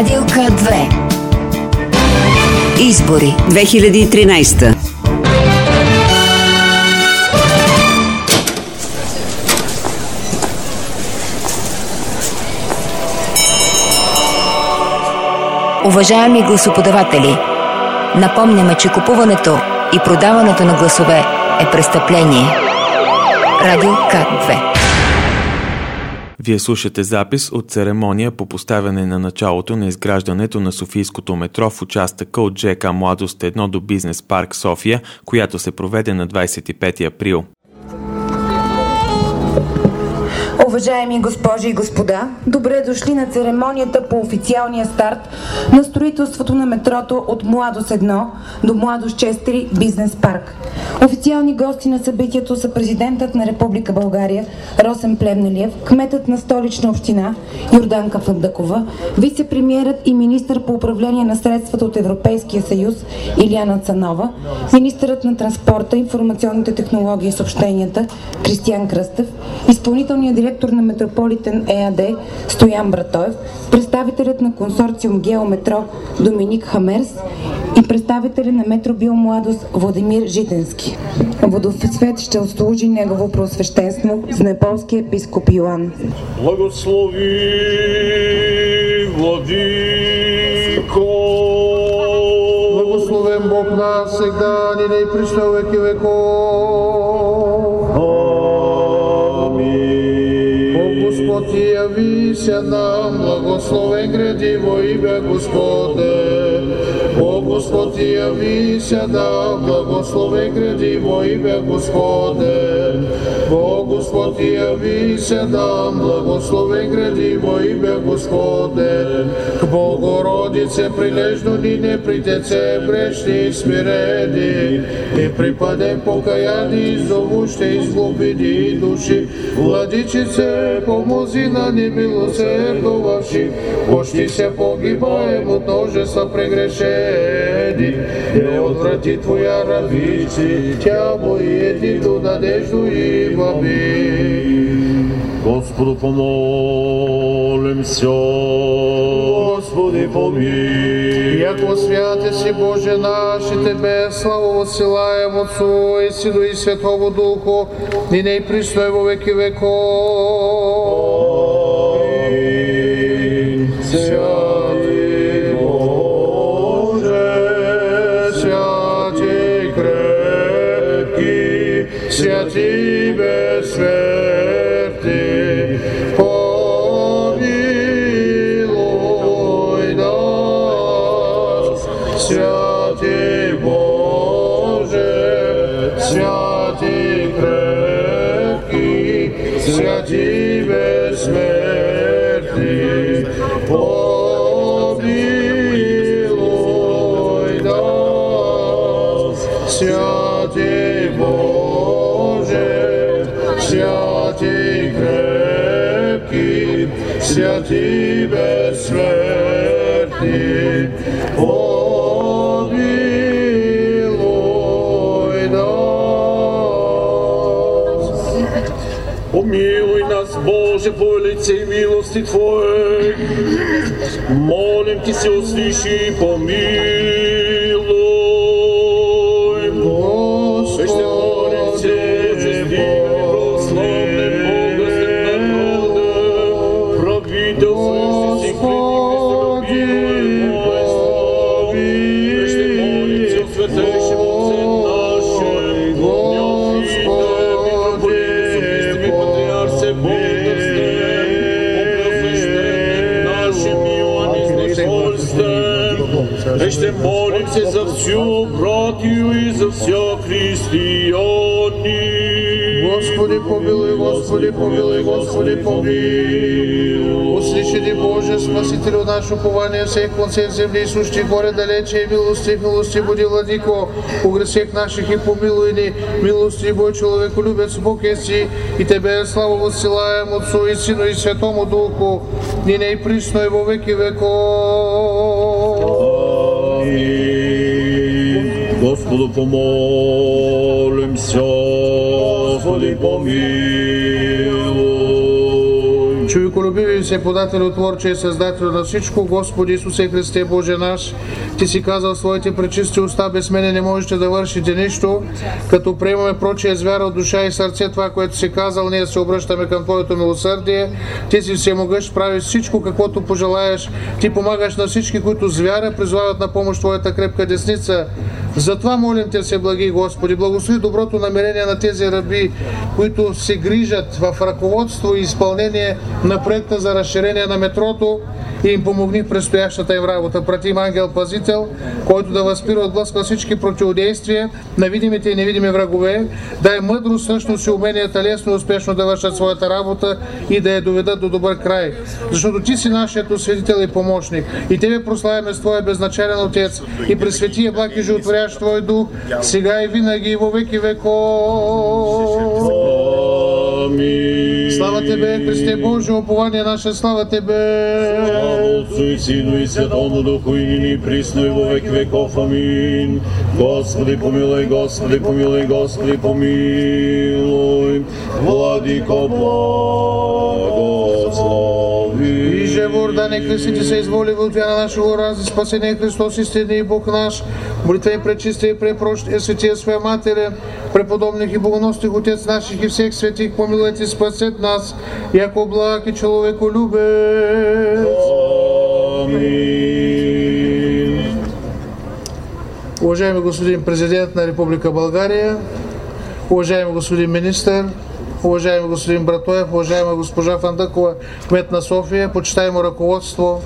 Радио К2. Избори 2013. Уважаеми гласоподаватели, напомняме, че купуването и продаването на гласове е престъпление. Радио К2. Вие слушате запис от церемония по поставяне на началото на изграждането на Софийското метро в участъка от ЖК Младост 1 до Бизнес парк София, която се проведе на 25 април. Уважаеми госпожи и господа, добре дошли на церемонията по официалния старт на строителството на метрото от Младост 1 до Младост 4 Бизнес парк. Официални гости на събитието са президентът на Република България Росен Плевнелиев, кметът на Столична община Йорданка Фандъкова, вице-премиерът и министър по управление на средствата от Европейския съюз Илияна Цанова, министърът на транспорта, информационните технологии и съобщенията Кристиян Кръстев, изпълнителният директор на Метрополитен ЕАД Стоян Братоев, представителят на консорциум Геометро Доминик Хамерс и представителя на Метро Биомладост Владимир Житенски. Водосвет ще отслужи негово преосвещенство с Неаполския епископ Йоан. Благослови, Владико! Благословен Бог нас сега, нине и присно во веки веков. Господ яви се нам, благословен гради во име Господе. О Господ яви се нам, благословен гради во име Господе. О Господ яви се нам, благословен гради во име Господе. К Богородице прилежно нине при Деце грешни и смирени, и припадем покаяни, зовуще изглубини души. Владичице, помози на немилосердовавши, почти се погибаем от множества прегрешени. Не отврати Твоя рабици, тя едину надежду имаме. Господу помолим се. Господи помилуй. Яко святе си Боже наш, и Тебе слава воссилаем Отцу и Сину и Святому Духу, нине и присно и во веки веков. Амин. Святи Боже, святи крепки, святи безсмертни, помилуй нас. Святи Боже, святи крепки, святи безсмертни, помилуй нас. Святи Боже, святи крепки, святи безсмертни, помилуй нас. Помилуй нас, Боже, по лице и милости Твоей. Молим Ти се, услыши и помилуй. Ще молим се, честиве, православне, богословен народа, правителствующи си христолюбивой власти. Ще молим се, святейшем Отце нашем, Господи, Патриарсе Богословен, Преосвященник нашим Иоанн Изнесольствен. Ще молим се за всю братию и за вся християни. Господи помилуй, Господи помилуй, Господи помилуй. Услыши Боже, Спасителю наш, упование всех концев земли, сущих горе далече, и милости буди, Владико, у грехах наших и помилуй ни, милости Бой, человеколюбец Бог еси, и Тебе славу воссилаем Отцу и Сину и Святому Духу, нине и присно и во веки веков. Господу помолимся. Господи помилуй. Човеколюбиви се подател, Творче и Създател на всичко, Господи Исусе Христе, Боже наш, Ти си казал в своите пречисти уста, без мене не можете да вършите нищо, като приемаме прочие с вяра от душа и сърце това, което си казал, ние се обръщаме към Твоето милосърдие. Ти си всемогъщ, правиш всичко, каквото пожелаеш. Ти помагаш на всички, които с вяра призовават на помощ Твоята крепка десница. Затова молим Те се, благи Господи, благослови доброто намерение на тези раби, които се грижат в ръководство и изпълнение на проекта за разширение на метрото и им помогни в предстоящата им работа. Пратим ангел-пазител, който да възпира от блъска всички противодействия на видимите и невидими врагове, дай мъдрост, същност и уменията лесно и успешно да вършат своята работа и да я доведат до добър край. Защото Ти си нашият осветител и помощник и Тебе прославяме с Твоя безначален Отец и през светия благ и животворящ Твой Дух, сега и винаги и во веки веков. Амин. Слава Тебе, Христе Божие, упование наше, слава Тебе. Слава Отцу и Сину и Святому Духу, и нині и присно и во веки веков. Амин. Господи помилуй, Господи помилуй, Господи помилуй. Владико благослови. И живор да не крестите се изволи в отвя на нашего рази спасение Христос истинный и Бог наш. Молитва и пречисти и препрощи светия своя Матери, преподобных и богоносных Отец наших и всех святых, помилуйте, спасет нас, яко благ и человеколюбец. Амин. Уважаемый господин президент на Република България, уважаемый господин министър, уважаемый господин Братоев, уважаемая госпожа Фандъкова, кмет на София, почитаемо ръководство,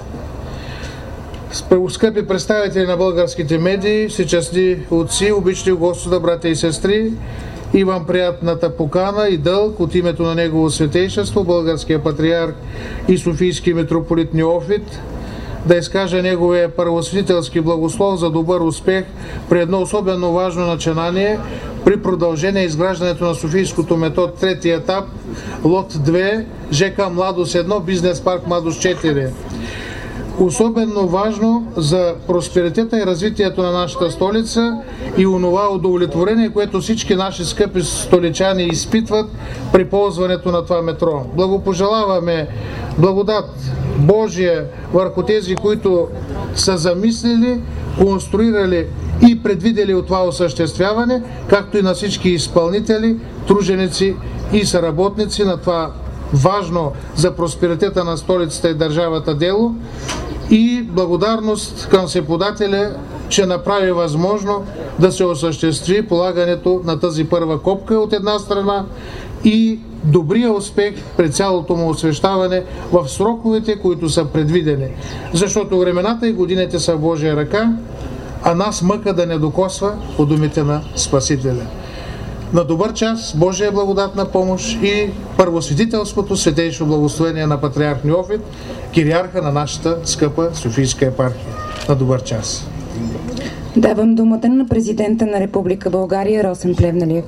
скъпи представители на българските медии, всечестни отци, обични Господа, братя и сестри, имам приятната покана и дълг от името на Негово Светейшество, българския патриарх и Софийски митрополит Неофит, да изкажа неговия първосветителски благослов за добър успех при едно особено важно начинание при продължение изграждането на Софийското метро трети етап, лот 2, ЖК Младост 1, бизнес парк Младост 4. Особено важно за просперитета и развитието на нашата столица и онова удовлетворение, което всички наши скъпи столичани изпитват при ползването на това метро. Благопожелаваме благодат Божия върху тези, които са замислили, конструирали и предвидели от това осъществяване, както и на всички изпълнители, труженици и съработници на това важно за просперитета на столицата и държавата дело, и благодарност към Всеподателя, че направи възможно да се осъществи полагането на тази първа копка от една страна и добрия успех при цялото му освещаване в сроковете, които са предвидени. Защото времената и годините са в Божия ръка, а нас мъка да не докосва по думите на Спасителя. На добър час, Божия благодатна помощ и първосветителското светейшо благословение на патриарх Неофит, кириарха на нашата скъпа Софийска епархия. На добър час. Давам думата на президента на Република България Росен Плевнелиев.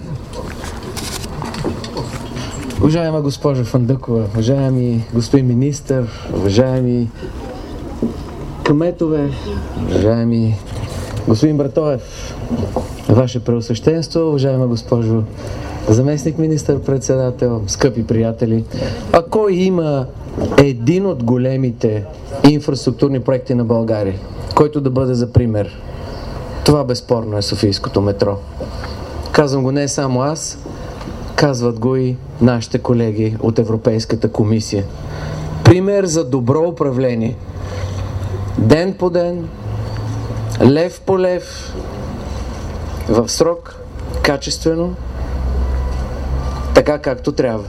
Уважаема госпожа Фандъкова, уважаеми господин министър, уважаеми кметове, уважаеми господин Братоев, Ваше Преосвещенство, уважаема госпожо заместник министър-председател, скъпи приятели, ако има един от големите инфраструктурни проекти на България, който да бъде за пример, това безспорно е Софийското метро. Казвам го не само аз, казват го и нашите колеги от Европейската комисия. Пример за добро управление. Ден по ден, лев по лев, в срок, качествено, така както трябва.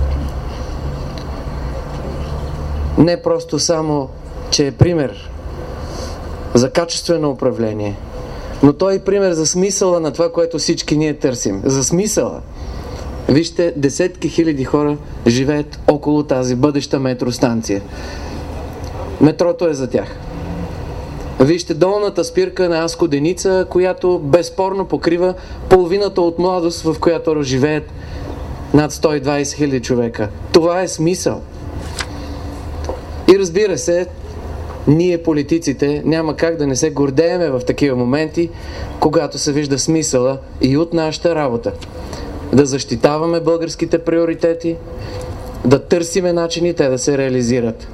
Не просто само, че е пример за качествено управление, но той е пример за смисъла на това, което всички ние търсим. За смисъла. Вижте, десетки хиляди хора живеят около тази бъдеща метростанция. Метрото е за тях. Вижте долната спирка на Аско Деница, която безспорно покрива половината от Младост, в която живеят над 120 хиляди човека. Това е смисъл. И разбира се, ние политиците няма как да не се гордееме в такива моменти, когато се вижда смисъла и от нашата работа. Да защитаваме българските приоритети, да търсиме начини те да се реализират.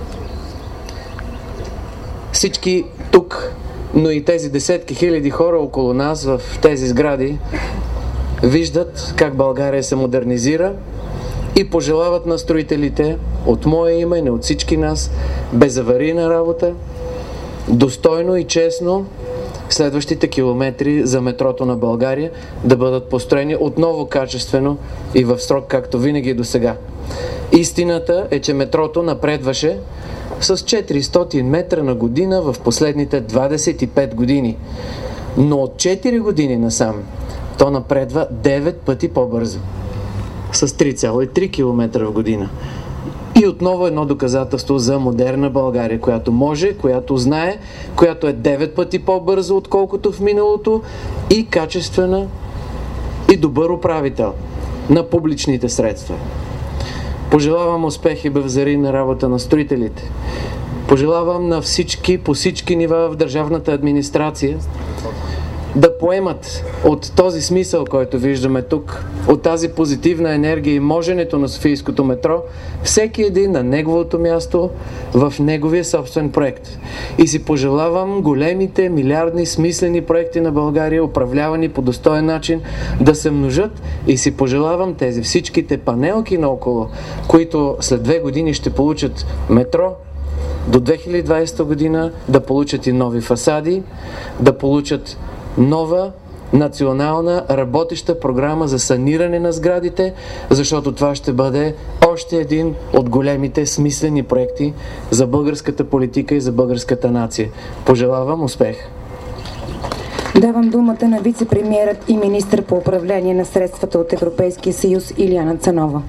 Всички тук, но и тези десетки хиляди хора около нас в тези сгради виждат как България се модернизира и пожелават на строителите от мое име и не от всички нас безаварийна работа, достойно и честно следващите километри за метрото на България да бъдат построени отново качествено и в срок, както винаги до сега. Истината е, че метрото напредваше с 400 метра на година в последните 25 години. Но от 4 години насам то напредва 9 пъти по-бързо. С 3,3 км в година. И отново едно доказателство за модерна България, която може, която знае, която е 9 пъти по-бързо, отколкото в миналото и качествена и добър управител на публичните средства. Пожелавам успех и бъвзарийна работа на строителите. Пожелавам на всички, по всички нива в държавната администрация да поемат от този смисъл, който виждаме тук, от тази позитивна енергия и моженето на Софийското метро, всеки един на неговото място в неговия собствен проект. И си пожелавам големите, милиардни, смислени проекти на България, управлявани по достоен начин, да се множат и си пожелавам тези всичките панелки наоколо, които след 2 години ще получат метро, до 2020 година да получат и нови фасади, да получат нова национална работеща програма за саниране на сградите, защото това ще бъде още един от големите смислени проекти за българската политика и за българската нация. Пожелавам успех! Давам думата на вице-премиерът и министър по управление на средствата от Европейския съюз Илияна Цанова.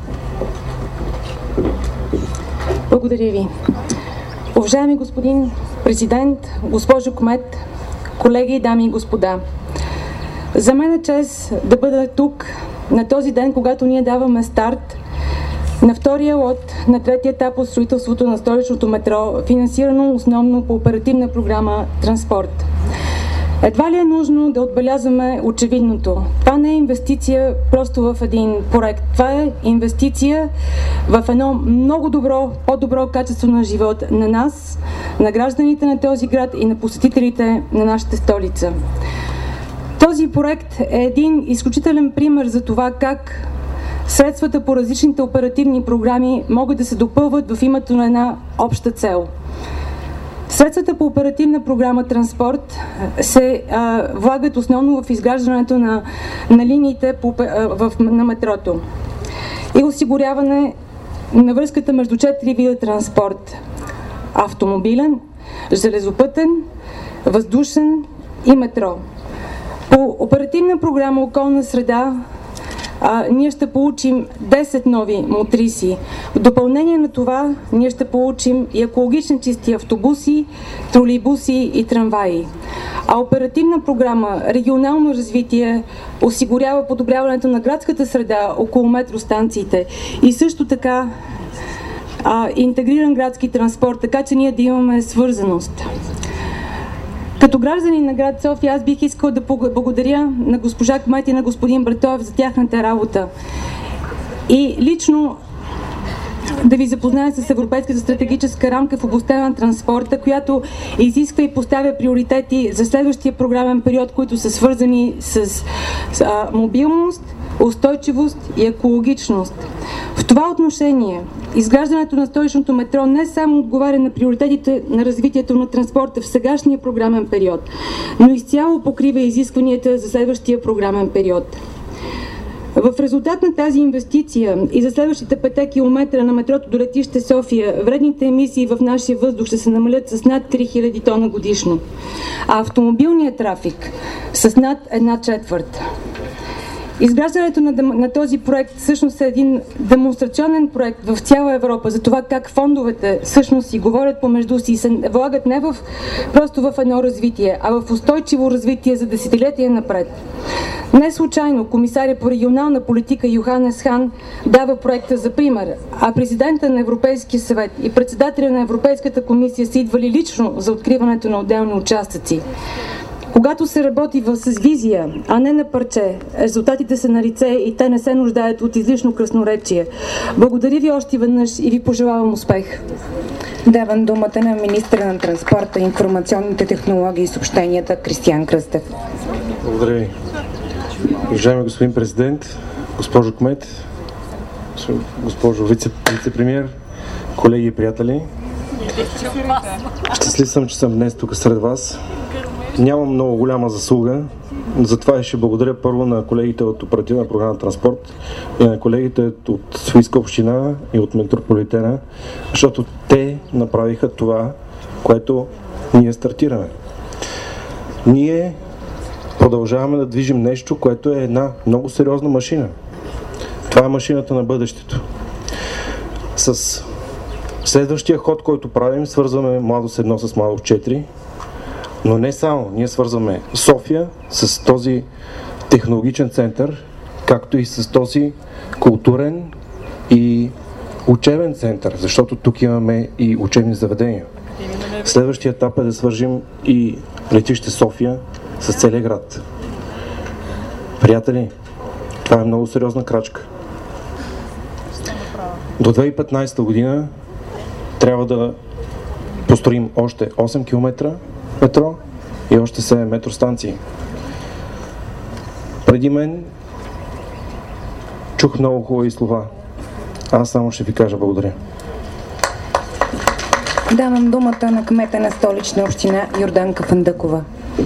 Благодаря ви. Уважаеми господин президент, госпожо кмет, колеги, дами и господа, за мен е чест да бъда тук на този ден, когато ние даваме старт на втория лот на третия етап от строителството на столичното метро, финансирано основно по оперативна програма «Транспорт». Едва ли е нужно да отбелязваме очевидното. Това не е инвестиция просто в един проект. Това е инвестиция в едно много добро, по-добро качество на живот на нас, на гражданите на този град и на посетителите на нашата столица. Този проект е един изключителен пример за това как средствата по различните оперативни програми могат да се допълват в името на една обща цел. Средствата по оперативна програма «Транспорт» се влагат основно в изграждането на линиите на метрото и осигуряване на връзката между 4 вида транспорт – автомобилен, железопътен, въздушен и метро. По оперативна програма «Околна среда» ние ще получим 10 нови мотриси. В допълнение на това ние ще получим и екологично чисти автобуси, тролейбуси и трамваи. А оперативна програма «Регионално развитие» осигурява подобряването на градската среда около метростанциите и също така интегриран градски транспорт, така че ние да имаме свързаност. Като гражданин на град София, аз бих искал да благодаря на госпожа кмет и на господин Братоев за тяхната работа. И лично да ви запозная с Европейската стратегическа рамка в областта на транспорта, която изисква и поставя приоритети за следващия програмен период, които са свързани с мобилност, устойчивост и екологичност. В това отношение изграждането на столичното метро не само отговаря на приоритетите на развитието на транспорта в сегашния програмен период, но изцяло покрива изискванията за следващия програмен период. В резултат на тази инвестиция и за следващите 5 км на метрото до летище София, вредните емисии в нашия въздух ще се намалят с над 3000 тона годишно, а автомобилният трафик с над 1/4. Изграждането на този проект всъщност е един демонстрационен проект в цяла Европа за това как фондовете всъщност си говорят помежду си и се влагат не просто в едно развитие, а в устойчиво развитие за десетилетия напред. Не случайно комисаря по регионална политика Йоханес Хан дава проекта за пример, а президента на Европейския съвет и председателя на Европейската комисия са идвали лично за откриването на отделни участъци. Когато се работи с визия, а не на парче, резултатите са на лице и те не се нуждаят от излишно красноречие. Благодаря ви още веднъж и ви пожелавам успех. Давам думата на министъра на транспорта, информационните технологии и съобщенията Кристиян Кръстев. Благодаря ви. Уважаеми господин президент, госпожо кмет, госпожо вице-премиер, колеги и приятели, щастлив съм, че съм днес тук сред вас. Нямам много голяма заслуга, затова ще благодаря първо на колегите от Оперативна програма Транспорт и на колегите от Софийска община и от Метрополитена, защото те направиха това, което ние стартираме. Ние продължаваме да движим нещо, което е една много сериозна машина. Това е машината на бъдещето. С следващия ход, който правим, свързваме Младост 1 с Младост 4, но не само. Ние свързваме София с този технологичен център, както и с този културен и учебен център, защото тук имаме и учебни заведения. Следващия етап е да свържим и летище София с целия град. Приятели, това е много сериозна крачка. До 2015 година трябва да построим още 8 км метро и още 7 метростанции. Преди мен чух много хубави слова. Аз само ще ви кажа благодаря. Давам думата на кмета на Столична община Йорданка Фандъкова.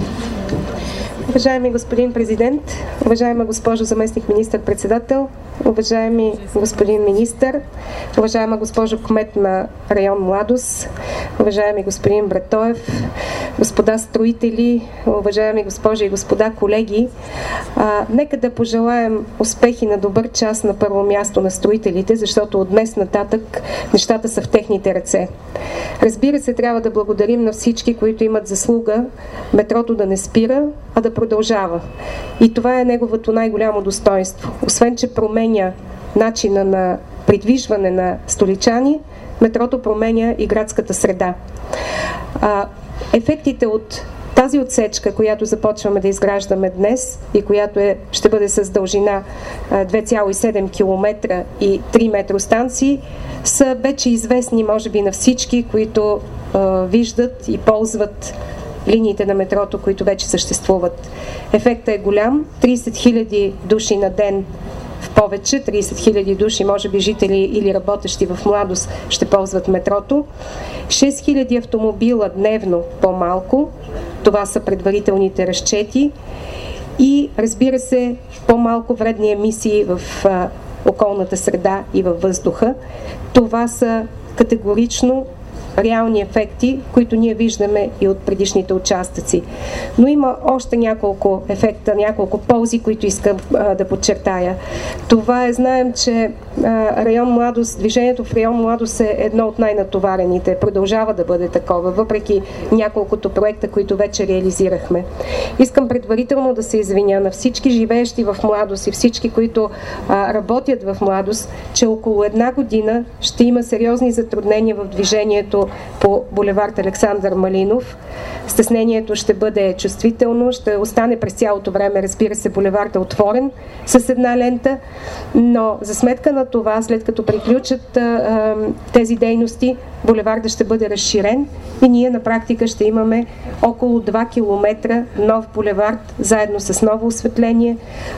Уважаеми господин президент, уважаема госпожо заместник министър-председател, уважаеми господин министър, уважаема госпожо кмет на район Младост, уважаеми господин Братоев, господа строители, уважаеми госпожи и господа колеги, нека да пожелаем успехи на добър час на първо място на строителите, защото от днес нататък нещата са в техните ръце. Разбира се, трябва да благодарим на всички, които имат заслуга метрото да не спира, а да продължава. И това е неговото най-голямо достоинство. Освен, че променя начина на придвижване на столичани, метрото променя и градската среда. Ефектите от тази отсечка, която започваме да изграждаме днес и която ще бъде с дължина 2,7 км и 3 метростанции, са вече известни, може би, на всички, които виждат и ползват линиите на метрото, които вече съществуват. Ефектът е голям. 30 000 души на ден в повече, 30 000 души, може би жители или работещи в Младост, ще ползват метрото. 6 000 автомобила дневно по-малко. Това са предварителните разчети. И, разбира се, по-малко вредни емисии в околната среда и във въздуха. Това са категорично реални ефекти, които ние виждаме и от предишните участъци. Но има още няколко ефекта, няколко ползи, които искам да подчертая. Това е, знаем, че район Младост, движението в район Младост е едно от най-натоварените. Продължава да бъде такова, въпреки няколкото проекта, които вече реализирахме. Искам предварително да се извиня на всички живеещи в Младост и всички, които работят в Младост, че около една година ще има сериозни затруднения в движението по булевард Александър Малинов. Стеснението ще бъде чувствително, ще остане през цялото време, разбира се, булевард е отворен с една лента, но за сметка на това, след като приключат тези дейности, булевардът ще бъде разширен и ние на практика ще имаме около 2 км нов булевард, заедно с ново осветление,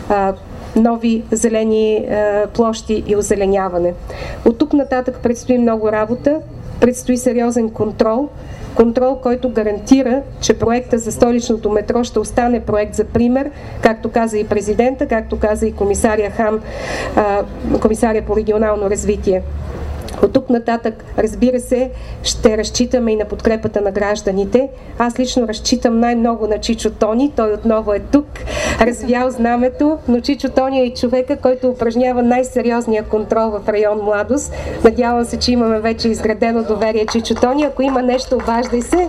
нови зелени площи и озеленяване. От тук нататък предстои много работа, предстои сериозен контрол, който гарантира, че проекта за столичното метро ще остане проект за пример, както каза и президента, както каза и комисария Хан, комисария по регионално развитие. От тук нататък, разбира се, ще разчитаме и на подкрепата на гражданите. Аз лично разчитам най-много на Чичо Тони. Той отново е тук, развял знамето, но Чичо Тони е и човека, който упражнява най-сериозния контрол в район Младост. Надявам се, че имаме вече изградено доверие Чичо Тони. Ако има нещо, обаждай се.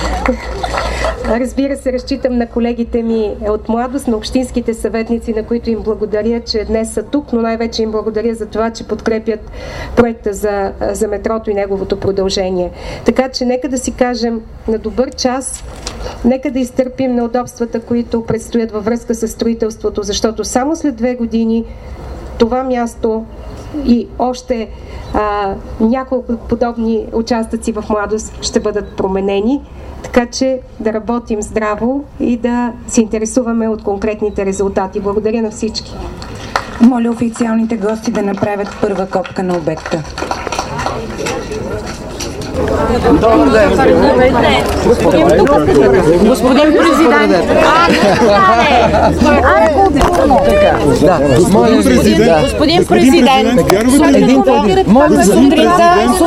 Разбира се, разчитам на колегите ми от Младост, на общинските съветници, на които им благодаря, че днес са тук, но най-вече им благодаря за това, че подкрепят проекта за метрото и неговото продължение. Така че нека да си кажем на добър час Нека да изтърпим неудобствата, които предстоят във връзка с строителството, защото само след 2 години това място и още няколко подобни участъци в Младост ще бъдат променени, така че да работим здраво и да се интересуваме от конкретните резултати. Благодаря на всички. Моля официалните гости да направят първа копка на обекта. Господин президент. Господин президент.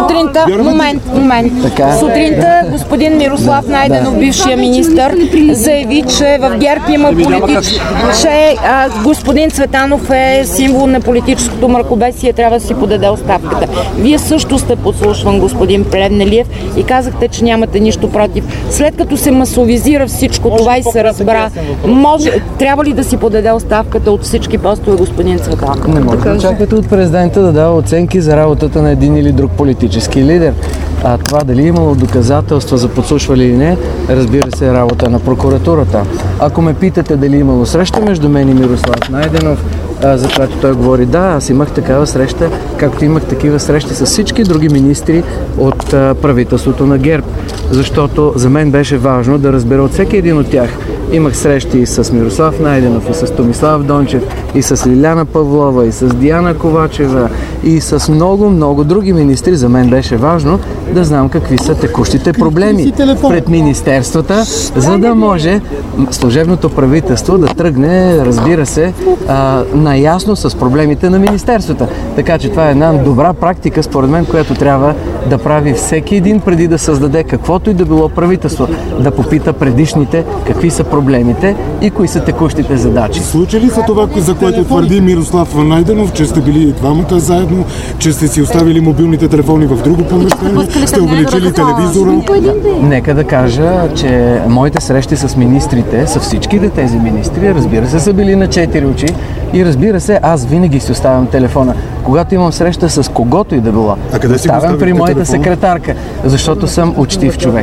Сутринта господин Мирослав Найденов, бившия министър, заяви, че в ГЕРБ има че господин Цветанов е символ на политическото мракобесие, трябва да си подаде оставката. Вие също сте подслушван, господин Плевнелиев, и казахте, че нямате нищо против. След като се масовизира всичко това и се разбра, трябва ли да си подаде оставката от всички постове, господин Цветанов? Не може да очаквате от президента да дава оценки за работата на един или друг политически лидер. А това дали имало доказателства за подслушване или не, разбира се, е работа на прокуратурата. Ако ме питате дали имало среща между мен и Мирослав Найденов, за което той говори, да, аз имах такава среща, както имах такива срещи с всички други министри от правителството на ГЕРБ. Защото за мен беше важно да разбера от всеки един от тях. Имах срещи и с Мирослав Найденов, и с Томислав Дончев, и с Лиляна Павлова, и с Диана Ковачева, и с много други министри. За мен беше важно да знам какви са текущите проблеми пред министерствата, за да може служебното правителство да тръгне, разбира се, наясно с проблемите на министерствата. Така че това е една добра практика, според мен, която трябва да прави всеки един преди да създаде каквото и да било правителство. Да попита предишните какви са проблемите и кои са текущите задачи. Случи ли се това, за което твърди Мирослав Найденов, че сте били двамата заедно, че сте си оставили мобилните телефони в друго помещение, сте увеличили телевизора? Нека да кажа, че моите срещи с министрите, с всичките тези министри, разбира се, са били на 4 очи и разбира се, аз винаги си оставям телефона. Когато имам среща с когото и да било, оставям при моята секретарка, защото съм учтив човек.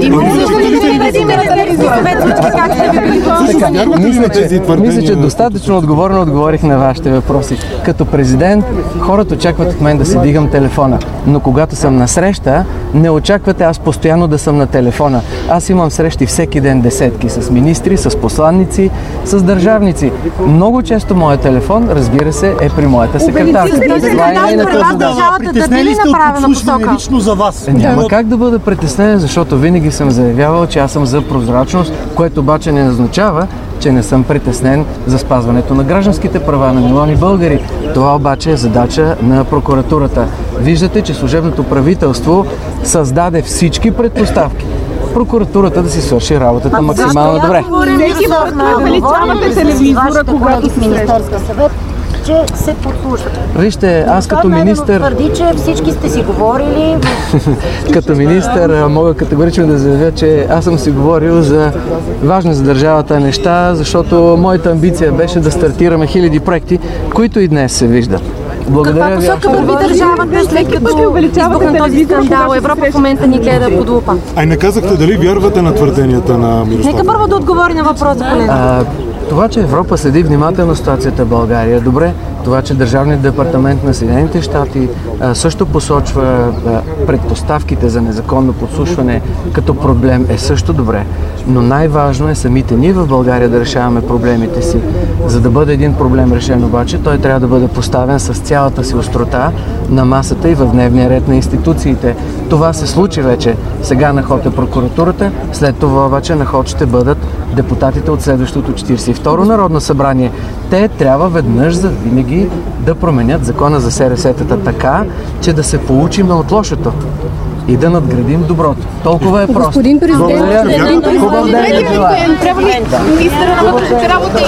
Мисля, че достатъчно отговорно отговорих на вашите въпроси. Като президент, хората очакват от мен да си дигам телефона, но когато съм на среща, не очаквате аз постоянно да съм на телефона. Аз имам срещи всеки ден десетки с министри, с посланници, с държавници. Много често моят телефон, разбира се, е при моята секретарка. Притеснени сте от подслушване лично за вас? Няма как да бъда притеснен, защото винаги съм заявявал, че аз съм за прозрачност, което обаче не означава, че не съм притеснен за спазването на гражданските права на милиони българи. Това обаче е задача на прокуратурата. Виждате, че служебното правителство създаде всички предпоставки прокуратурата да си свърши работата максимално добре. Увеличавате телевизора, когато в Министерския съвет, че се подслушват. Вижте, аз като министър... твърди, че всички сте си говорили... Като министър мога категорично да заявя, че аз съм си говорил за важни за държавата неща, защото моята амбиция беше да стартираме хиляди проекти, които и днес се виждат. Благодаря ви. Каква посока върви държавата, след като избухна този скандал? Европа в момента ни гледа под лупа. Ай, не казахте дали вярвате на твърденията на Мирослав? Нека първо да отговори на въпроса, поне. Това, че Европа следи внимателно ситуацията в България е добре. Това, че Държавният департамент на Съединените щати също посочва предпоставките за незаконно подслушване като проблем е също добре. Но най-важно е самите ние в България да решаваме проблемите си. За да бъде един проблем решен обаче, той трябва да бъде поставен с цялата си острота на масата и в дневния ред на институциите. Това се случи вече. Сега на ход е прокуратурата, след това обаче на ход ще бъдат депутатите от следващото 42-ро Народно събрание. Те трябва веднъж за винаги да променят закона за СРС-тата така, че да се получим от лошото и да надградим доброто. Толкова е просто. Господин президент, хубав ден ви желая. Трябва ли министъра на вътрешните работи?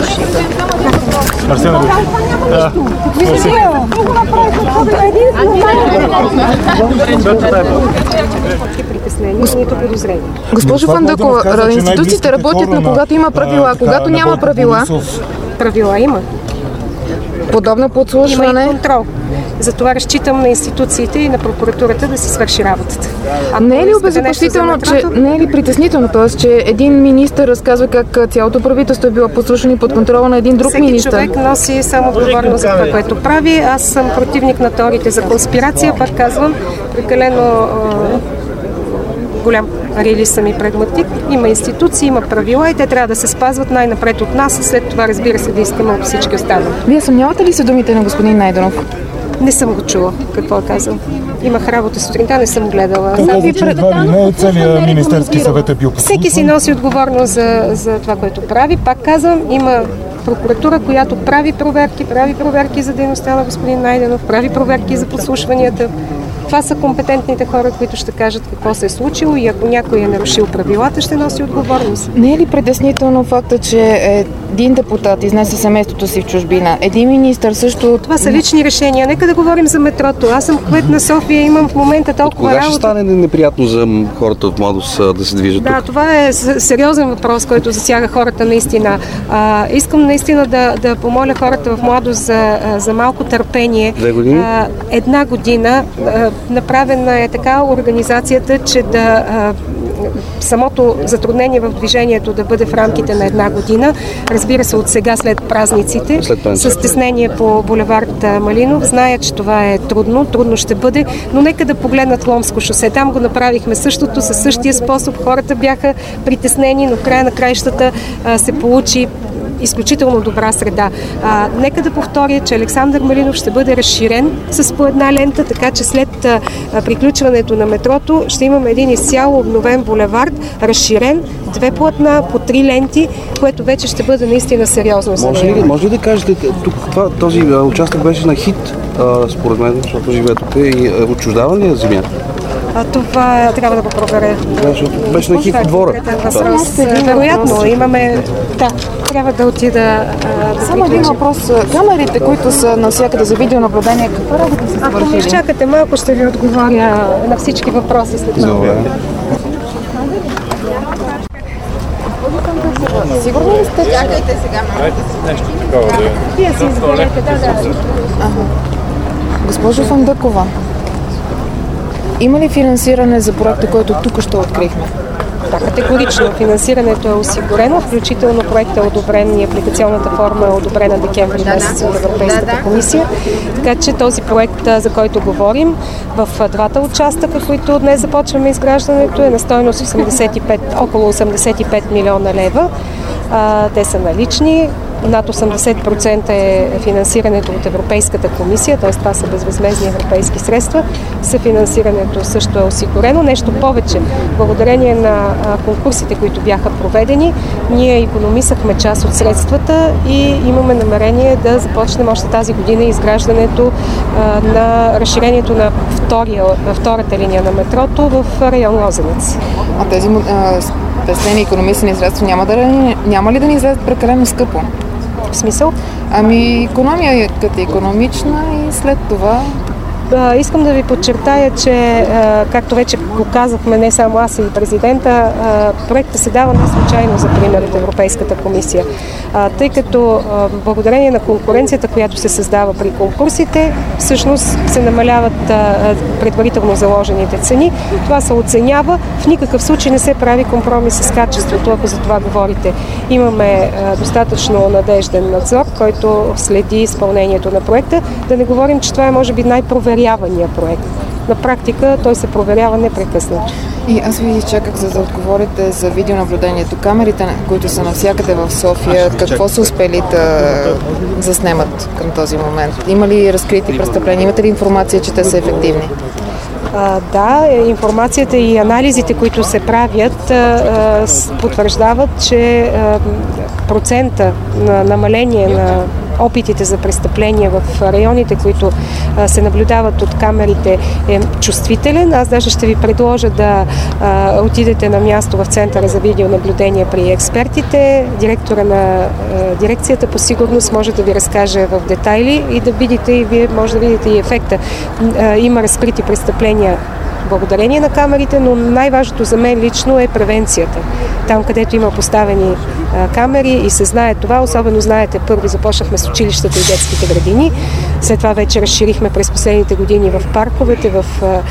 Госпожо Фандъкова, институциите работят, но когато има правила, когато няма правила... Правила има. Подобно подслушване... Има и контрол. Затова разчитам на институциите и на прокуратурата да си свърши работата. Не е ли обезопасително, не е ли притеснително, т.е. че един министър разказва как цялото правителство е било подслушано и под контрола на един друг министър? Всеки човек носи само отговорност за това, което прави. Аз съм противник на теориите за конспирация, пак казвам, прекалено голям реалист съм и прагматик. Има институции, има правила и те трябва да се спазват най-напред от нас, след това, разбира се, да искаме от всички останали. Вие съмнявате ли се думите на господин Найденов? Не съм го чула какво е казал. Имах работа сутринта, не съм гледала. Не целият Министерски съвет е бил подслушван. Всеки си носи отговорност за това, което прави. Пак казвам, има прокуратура, която прави проверки за дейността на господин Найденов, прави проверки за подслушванията. Това са компетентните хора, които ще кажат какво се е случило и ако някой е нарушил правилата, ще носи отговорност. Не е ли притеснително факта, че един депутат изнесе семейството си в чужбина, един министър също... Това са лични решения. Нека да говорим за метрото. Аз съм кмет на София, имам в момента толкова работа. Кога ще стане неприятно за хората от младост да се движат тук? Да, това е сериозен въпрос, който засяга хората наистина. Искам наистина да помоля хората в младост за малко търпение. 2 години? 1 година. Направена е така организацията, че самото затруднение в движението да бъде в рамките на 1 година. Разбира се, от сега след празниците, с стеснение по булевард Малинов. Зная, че това е трудно ще бъде, но нека да погледнат Ломско шосе. Там го направихме същото, със същия способ. Хората бяха притеснени, но в края на краищата се получи изключително добра среда. Нека да повторя, че Александър Малинов ще бъде разширен с по 1 лента, така че след приключването на метрото ще имаме един изцяло обновен булевард, разширен, 2 платна, по 3 ленти, което вече ще бъде наистина сериозно. Може ли да кажете, този участък беше на хит, според мен, защото живее тук и отчуждава ли земя? Това трябва да го проверя. Защото беше на хит двора. Вероятно, имаме... Да, трябва да отида да Само един въпрос. Камерите, които са навсякъде за видеонаблюдение, какво работа се свършили? Ако ме изчакате малко, ще ви отговоря на всички въпроси след това. Сигурно ли сте? Чакайте сега малко. Нещо такова да е. Вие си изберете, да. Госпожо Фандъкова, има ли финансиране за проекта, който тук ще открихме? Да, категорично. Финансирането е осигурено, включително проектът е одобрен и апликационната форма е одобрена декември месец от Европейската комисия. Така че този проект, за който говорим, в 2 участъка, които днес започваме изграждането, е на стойност около 85 милиона лева. Те са налични. Над 80% е финансирането от Европейската комисия, т.е. това са безвъзмездни европейски средства. Съфинансирането също е осигурено. Нещо повече, благодарение на конкурсите, които бяха проведени, ние икономисахме част от средствата и имаме намерение да започнем още тази година изграждането на разширението на втората линия на метрото в район Лозенец. А тези пестени икономисани средства няма ли да ни излезат прекалено скъпо? В смисъл? Икономията е икономична и след това... Искам да ви подчертая, че както вече го казахме, не само аз и президента, проектът се дава не случайно за пример от Европейската комисия. Тъй като благодарение на конкуренцията, която се създава при конкурсите, всъщност се намаляват предварително заложените цени. Това се оценява. В никакъв случай не се прави компромис с качеството, ако за това говорите. Имаме достатъчно надежден надзор, който следи изпълнението на проекта. Да не говорим, че това е може би най-проверявания проект. На практика той се проверява непрекъснато. И аз ви изчаках за да отговорите за видеонаблюдението. Камерите, които са навсякъде в София, какво са успели да заснемат към този момент? Има ли разкрити престъпления? Имате ли информация, че те са ефективни? Да, информацията и анализите, които се правят, потвърждават, че процента на намаление на опитите за престъпления в районите, които се наблюдават от камерите, е чувствителен. Аз даже ще ви предложа да отидете на място в Центъра за видеонаблюдение при експертите. Директора на дирекцията по сигурност може да ви разкаже в детайли и да видите, и вие може да видите и ефекта. Има разкрити престъпления благодарение на камерите, но най-важното за мен лично е превенцията. Там, където има поставени камери и се знае това. Особено знаете, първо започнахме с училищата и детските градини. След това вече разширихме през последните години в парковете, в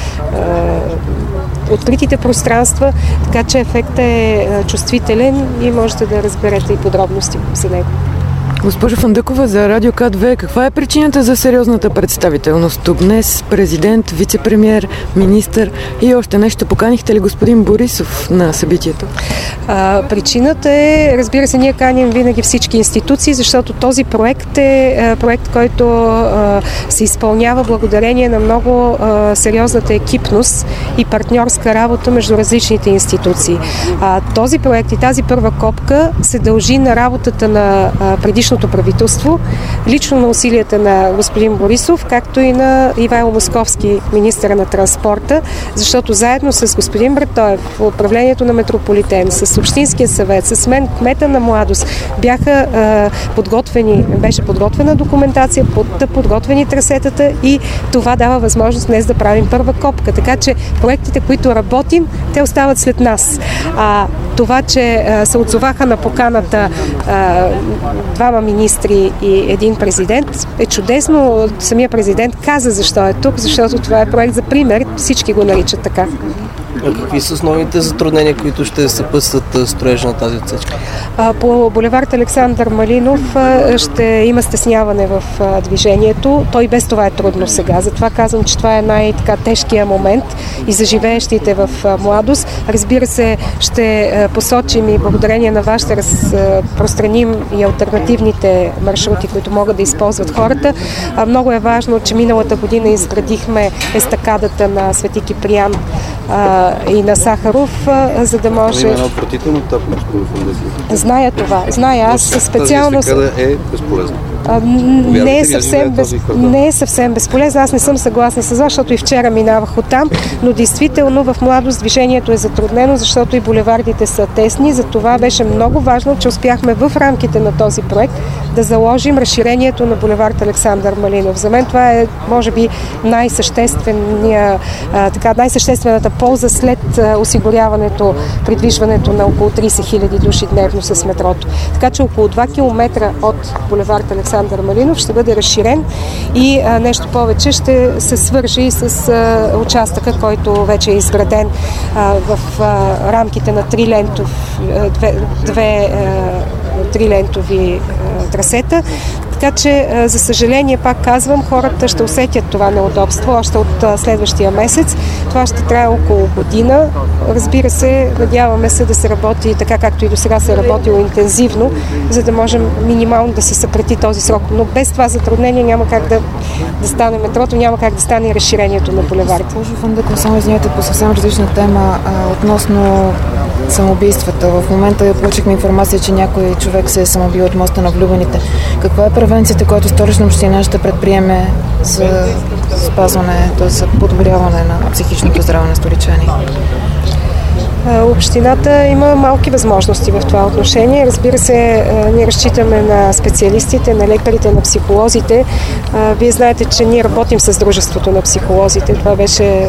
откритите пространства, така че ефектът е чувствителен и можете да разберете и подробности за него. Госпожо Фандъкова, за Радио К2, каква е причината за сериозната представителност тук днес? Президент, вице-премиер, министър и още нещо. Поканихте ли господин Борисов на събитието? Причината е, разбира се, ние каним винаги всички институции, защото този проект е проект, който се изпълнява благодарение на много сериозната екипност и партньорска работа между различните институции. Този проект и тази първа копка се дължи на работата на предишното правителство, лично на усилията на господин Борисов, както и на Ивайло Московски, министъра на транспорта, защото заедно с господин Братоев, управлението на Метрополитен, с Общинския съвет, с мен, кмета на Младост, беше подготвена документация, подготвени трасетата и това дава възможност днес да правим първа копка. Така че проектите, които работим, те остават след нас. Това, че се отзоваха на поканата двама министри и един президент, е чудесно. Самия президент каза защо е тук, защото това е проект за пример. Всички го наричат така. Какви са основните затруднения, които ще съпътстват строежа на тази отсечка? По булевард Александър Малинов ще има стесняване в движението. Той без това е трудно сега. Затова казвам, че това е най-тежкия момент и за живеещите в Младост. Разбира се, ще посочим и благодарение на вас ще разпространим и алтернативните маршрути, които могат да използват хората. Много е важно, че миналата година изградихме естакадата на Свети Киприян и на Сахаров, за да може... Има една отвратителна тъпна, господин Фандъкова. Зная това. Зная. Аз специално... Тази естакада е безполезна. Не е съвсем безполезна. Аз не съм съгласна с вас, защото и вчера минавах оттам, но действително в Младост движението е затруднено, защото и булевардите са тесни. Затова беше много важно, че успяхме в рамките на този проект да заложим разширението на булевард Александър Малинов. За мен това е, може би, най-съществената полза след осигуряването, придвижването на около 30 000 души дневно с метрото. Така че около 2 км от булевард Александър Малинов ще бъде разширен и нещо повече ще се свържи и с участъка, който вече е изграден в рамките на две трилентови трасета. Така че, за съжаление, пак казвам, хората ще усетят това неудобство още от следващия месец. Това ще трае около година. Разбира се, надяваме се да се работи така, както и до сега се е работило интензивно, за да можем минимално да се съкрати този срок. Но без това затруднение няма как да стане метрото, няма как да стане и разширението на булеварда. Госпожо Фандъкова, само извинете по съвсем различна тема относно самоубийствата. В момента получихме информация, че някой човек се е самоубил от моста на влюбените. Каква е превенцията, която Столична община ще предприеме за спазване, т.е. за подобряване на психичното здраве на столичани? Общината има малки възможности в това отношение. Разбира се, ние разчитаме на специалистите, на лекарите, на психолозите. Вие знаете, че ние работим с Дружеството на психолозите. Това беше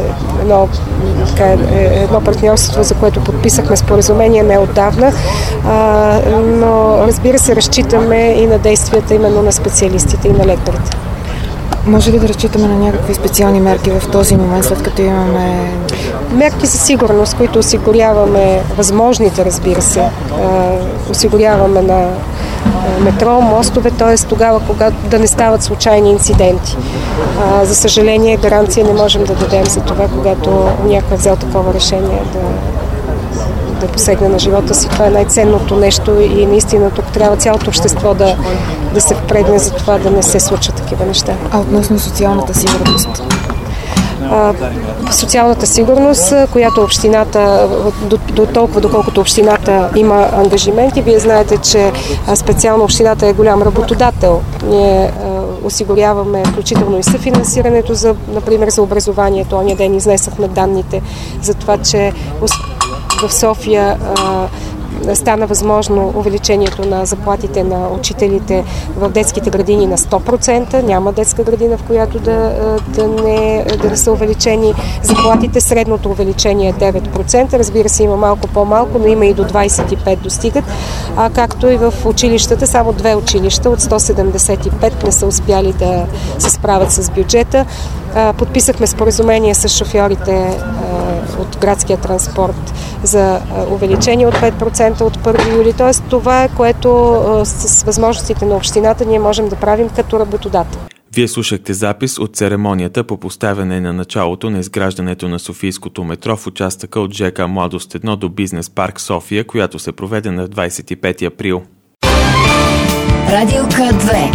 едно партньорство, за което подписахме споразумение неотдавна. Но разбира се, разчитаме и на действията именно на специалистите и на лекарите. Може ли да разчитаме на някакви специални мерки в този момент, след като имаме... Мерки за сигурност, които осигуряваме, възможните, разбира се, осигуряваме на метро, мостове, т.е. тогава, когато да не стават случайни инциденти. За съжаление, гаранция не можем да дадем за това, когато някой е взел такова решение да посегне на живота си. Това е най-ценното нещо и наистина тук трябва цялото общество да се впрегне за това да не се случат такива неща. А относно социалната сигурност? Социалната сигурност, която общината, до толкова доколкото общината има ангажименти. Вие знаете, че специално общината е голям работодател. Ние осигуряваме включително и съфинансирането, например, за образованието. Оня ден изнесахме данните за това, че в София стана възможно увеличението на заплатите на учителите в детските градини на 100%. Няма детска градина, в която да не са увеличени заплатите. Средното увеличение е 9%. Разбира се, има малко по-малко, но има и до 25% достигат. Както и в училищата, само 2 училища от 175 не са успяли да се справят с бюджета. Подписахме споразумение с шофьорите от градския транспорт за увеличение от 5% от 1 юли. Т.е. това е, което с възможностите на общината ние можем да правим като работодател. Вие слушахте запис от церемонията по поставяне на началото на изграждането на Софийското метро в участъка от ЖК Младост 1 до Бизнес парк София, която се проведе на 25 април. Радио К2.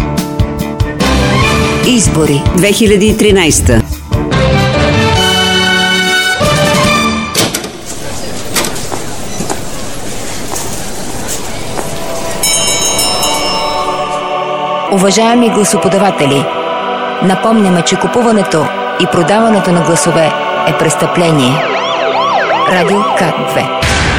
Избори 2013. Уважаеми гласоподаватели, напомняме, че купуването и продаването на гласове е престъпление. Радио К2.